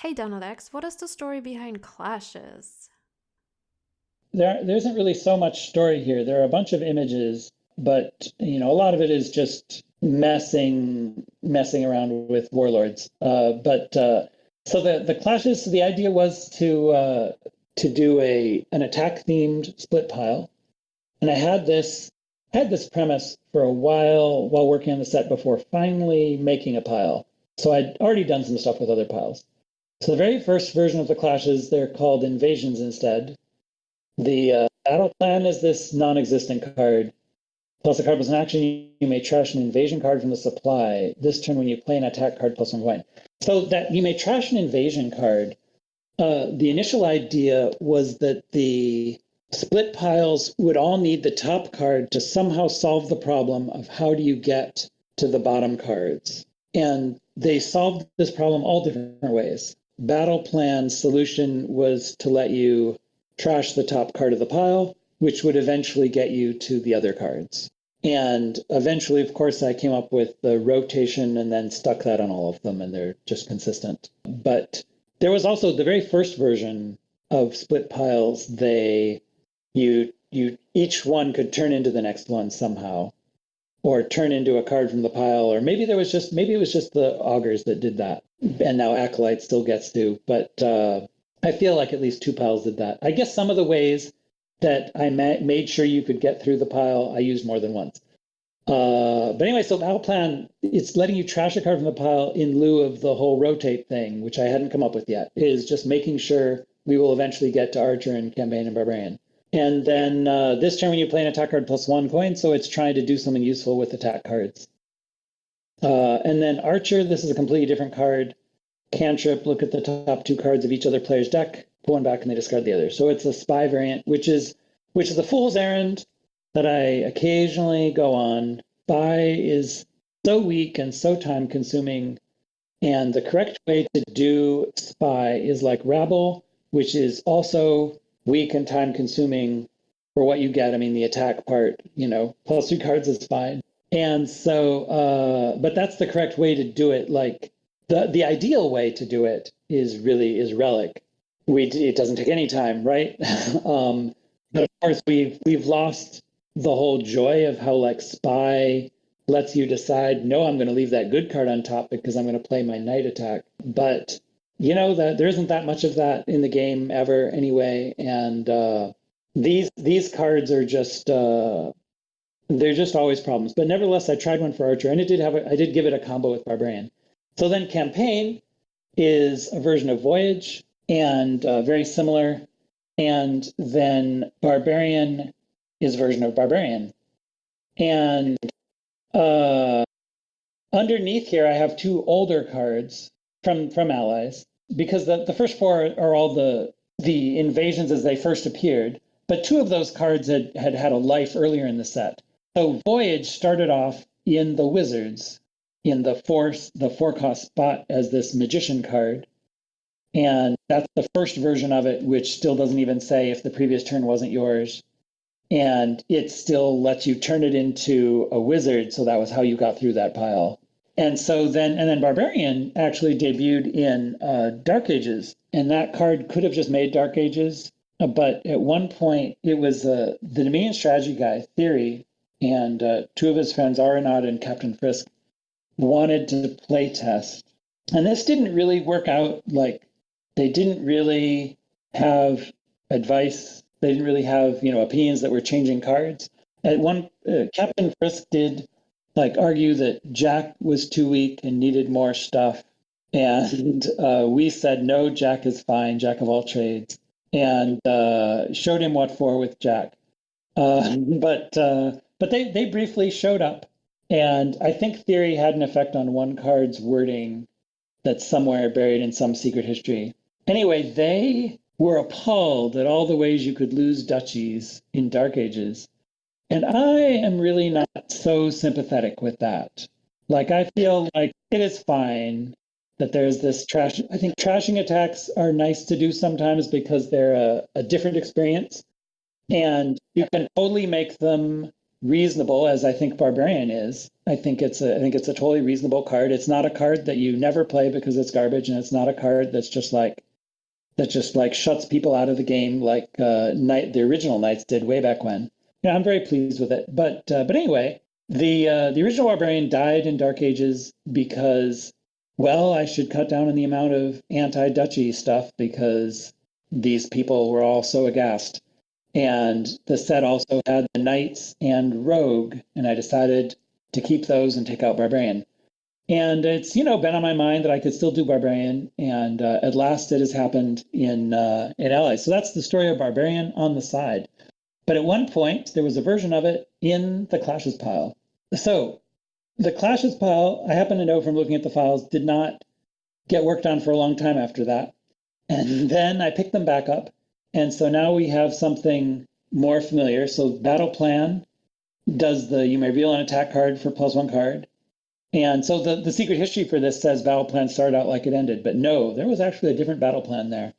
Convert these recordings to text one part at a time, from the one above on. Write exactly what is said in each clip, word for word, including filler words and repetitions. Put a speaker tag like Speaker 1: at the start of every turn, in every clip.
Speaker 1: Hey Donald X, what is the story behind clashes?
Speaker 2: there there isn't really so much story here. There are a bunch of images, but you know, a lot of it is just messing messing around with warlords. Uh, but uh, so the the clashes. The idea was to uh, to do a an attack themed split pile, and I had this had this premise for a while while working on the set before finally making a pile. So I'd already done some stuff with other piles. So the very first version of the clashes, they're called invasions instead. The uh, battle plan is this non-existent card. Plus a card plus an action, you may trash an invasion card from the supply. This turn when you play an attack card plus one point. So that you may trash an invasion card. Uh, the initial idea was that the split piles would all need the top card to somehow solve the problem of how do you get to the bottom cards. And they solved this problem all different ways. Battle plan solution was to let you trash the top card of the pile, which would eventually get you to the other cards. And eventually, of course, I came up with the rotation and then stuck that on all of them, and they're just consistent. But there was also the very first version of split piles. They you you each one could turn into the next one somehow, or turn into a card from the pile, or maybe there was just maybe it was just the augurs that did that, and now acolyte still gets to. But uh, I feel like at least two piles did that. I guess some of the ways that I ma- made sure you could get through the pile, I used more than once. Uh, but anyway, so battle plan, it's letting you trash a card from the pile in lieu of the whole rotate thing, which I hadn't come up with yet, is just making sure we will eventually get to Archer and Campaign and Barbarian. And then uh, this turn when you play an attack card plus one coin, so it's trying to do something useful with attack cards. Uh, and then Archer, this is a completely different card. Cantrip, look at the top two cards of each other player's deck, pull one back and they discard the other. So it's a spy variant, which is which is a fool's errand that I occasionally go on. Spy is so weak and so time consuming. And the correct way to do spy is like Rabble, which is also weak and time consuming for what you get. I mean, the attack part, you know, plus two cards is fine. And so, uh, but that's the correct way to do it. Like the, the ideal way to do it is really is Relic. We, it doesn't take any time, right? um, but of course, we've, we've lost the whole joy of how like Spy lets you decide, no, I'm going to leave that good card on top because I'm going to play my night attack. But you know that there isn't that much of that in the game ever anyway. And uh, these these cards are just uh, they're just always problems. But nevertheless, I tried one for Archer, and it did have a, I did give it a combo with Barbarian. So then Campaign is a version of Voyage and uh, very similar. And then Barbarian is a version of Barbarian. And uh, underneath here, I have two older cards from from allies because the, the first four are all the the invasions as they first appeared, but two of those cards had had had a life earlier in the set. So Voyage started off in the Wizards in the force the four cost spot as this magician card, and that's the first version of it, which still doesn't even say if the previous turn wasn't yours, and it still lets you turn it into a wizard. So that was how you got through that pile. And so then, and then Barbarian actually debuted in uh, Dark Ages, and that card could have just made Dark Ages, uh, but at one point it was uh, the Dominion strategy guy, Theory, and uh, two of his friends, Aranad and Captain Frisk, wanted to play test. And this didn't really work out. Like, they didn't really have advice. They didn't really have, you know, opinions that were changing cards. At one, uh, Captain Frisk did like argue that Jack was too weak and needed more stuff. And uh, we said, no, Jack is fine, Jack of all trades, and uh, showed him what for with Jack. Uh, but uh, but they, they briefly showed up. And I think Theory had an effect on one card's wording that's somewhere buried in some secret history. Anyway, they were appalled at all the ways you could lose duchies in Dark Ages. And I am really not so sympathetic with that. Like, I feel like it is fine that there's this trash. I think trashing attacks are nice to do sometimes because they're a, a different experience. And you can totally make them reasonable as I think Barbarian is. I think it's a I think it's a totally reasonable card. It's not a card that you never play because it's garbage, and it's not a card that's just like that just like shuts people out of the game like uh, Knight the original Knights did way back when. Yeah, I'm very pleased with it. But uh, but anyway, the uh, the original Barbarian died in Dark Ages because, well, I should cut down on the amount of anti-duchy stuff because these people were all so aghast. And the set also had the Knights and Rogue, and I decided to keep those and take out Barbarian. And it's, you know, been on my mind that I could still do Barbarian, and uh, at last it has happened in uh, in Allies. So that's the story of Barbarian on the side. But at one point, there was a version of it in the Clashes pile. So the Clashes pile, I happen to know from looking at the files, did not get worked on for a long time after that. And then I picked them back up. And so now we have something more familiar. So Battle Plan does the, you may reveal an attack card for plus one card. And so the, the secret history for this says Battle Plan started out like it ended. But no, there was actually a different Battle Plan there.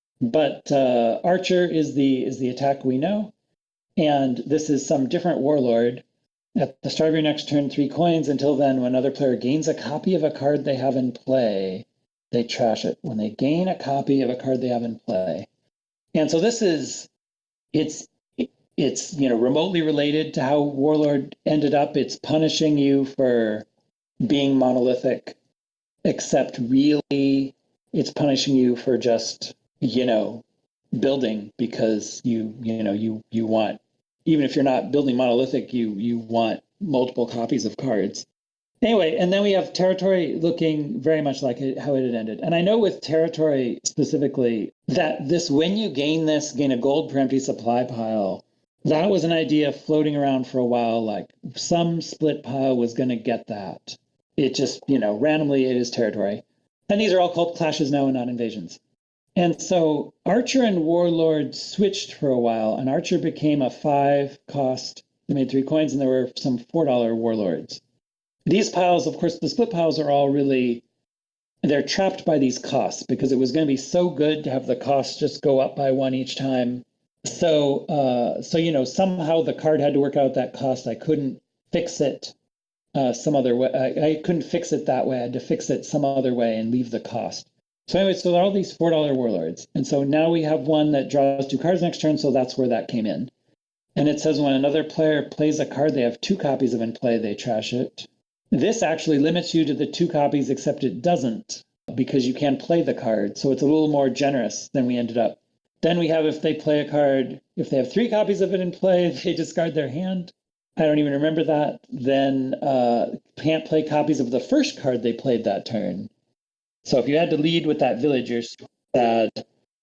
Speaker 2: But uh, Archer is the is the attack we know. And this is some different warlord. At the start of your next turn, three coins. Until then, when another player gains a copy of a card they have in play, they trash it. When they gain a copy of a card they have in play. And so this is, it's, it's, you know, remotely related to how Warlord ended up. It's punishing you for being monolithic, except really it's punishing you for just, you know, building because you, you know, you, you want, even if you're not building monolithic, you, you want multiple copies of cards. Anyway, and then we have Territory looking very much like it, how it had ended. And I know with Territory specifically that this, when you gain this, gain a gold per empty supply pile, that was an idea floating around for a while, like some split pile was going to get that. It just, you know, randomly it is Territory. And these are all called clashes now and not invasions. And so Archer and Warlord switched for a while, and Archer became a five cost. They made three coins, and there were some four dollar Warlords. These piles, of course, the split piles are all really, they're trapped by these costs because it was going to be so good to have the costs just go up by one each time. So, uh, so you know, somehow the card had to work out that cost. I couldn't fix it uh, some other way. I, I couldn't fix it that way. I had to fix it some other way and leave the cost. So anyway, so there are all these four dollar Warlords. And so now we have one that draws two cards next turn, so that's where that came in. And it says when another player plays a card they have two copies of in play, they trash it. This actually limits you to the two copies, except it doesn't, because you can play the card. So it's a little more generous than we ended up. Then we have if they play a card, if they have three copies of it in play, they discard their hand. I don't even remember that. Then uh, can't play copies of the first card they played that turn. So if you had to lead with that village, you're sad.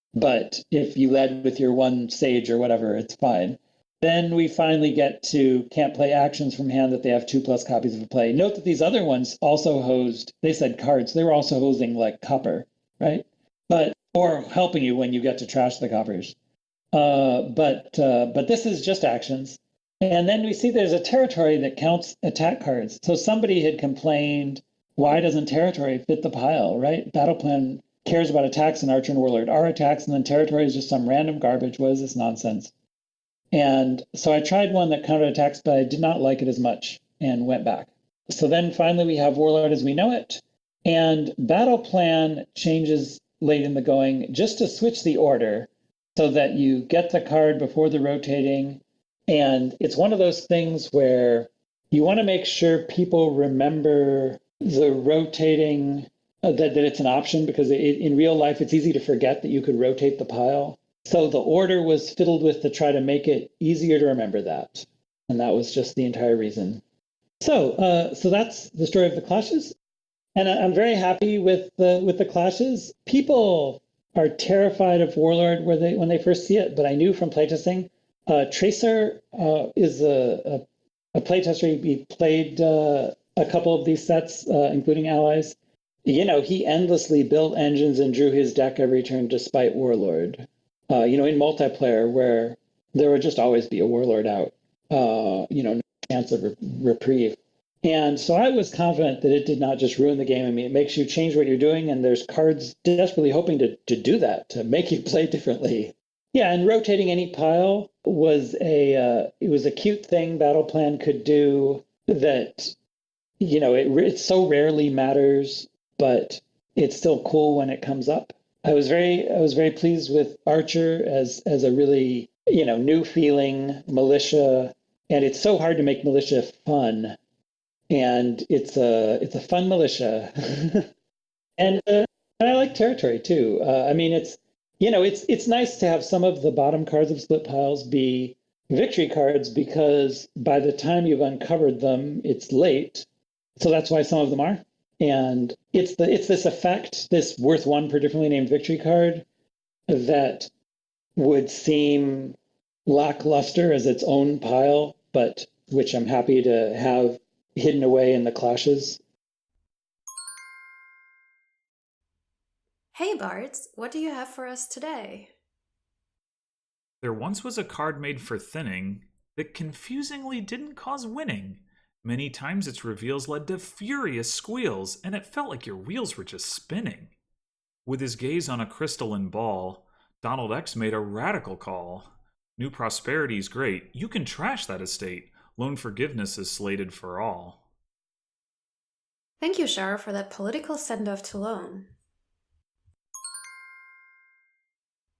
Speaker 2: But if you led with your one sage or whatever, it's fine. Then we finally get to can't play actions from hand that they have two plus copies of a play. Note that these other ones also hosed, they said cards, they were also hosing like copper, right? But, or helping you when you get to trash the coppers. Uh, but, uh, but this is just actions. And then we see there's a Territory that counts attack cards. So somebody had complained, why doesn't Territory fit the pile, right? Battle Plan cares about attacks and Archer and Warlord are attacks, and then Territory is just some random garbage. What is this nonsense? And so I tried one that countered attacks, but I did not like it as much and went back. So then finally we have Warlord as we know it. And Battle Plan changes late in the going just to switch the order so that you get the card before the rotating. And it's one of those things where you want to make sure people remember the rotating, uh, that, that it's an option, because it, in real life, it's easy to forget that you could rotate the pile. So the order was fiddled with to try to make it easier to remember that. And that was just the entire reason. So uh, so that's the story of the clashes. And I'm very happy with the with the clashes. People are terrified of Warlord where they when they first see it, but I knew from playtesting, uh, Tracer uh, is a, a, a playtester. He played uh, a couple of these sets, uh, including Allies. You know, he endlessly built engines and drew his deck every turn despite Warlord. Uh, you know, in multiplayer where there would just always be a Warlord out, uh, you know, no chance of re- reprieve. And so I was confident that it did not just ruin the game. I mean, it makes you change what you're doing, and there's cards desperately hoping to, to do that, to make you play differently. Yeah, and rotating any pile was a uh, it was a cute thing Battle Plan could do that, you know, it it so rarely matters, but it's still cool when it comes up. I was very I was very pleased with Archer as as a really, you know, new feeling militia, and it's so hard to make militia fun, and it's a it's a fun militia. And uh, and I like territory too. Uh, I mean, it's you know, it's it's nice to have some of the bottom cards of split piles be victory cards because by the time you've uncovered them, it's late. So that's why some of them are. And it's the it's this effect, this worth one per differently named victory card that would seem lackluster as its own pile, but which I'm happy to have hidden away in the clashes.
Speaker 1: Hey Bart, what do you have for us today?
Speaker 3: There once was a card made for thinning that confusingly didn't cause winning. Many times its reveals led to furious squeals, and it felt like your wheels were just spinning. With his gaze on a crystalline ball, Donald X made a radical call. New prosperity's great, you can trash that estate. Loan forgiveness is slated for all.
Speaker 1: Thank you, Shar, for that political send off to Loan.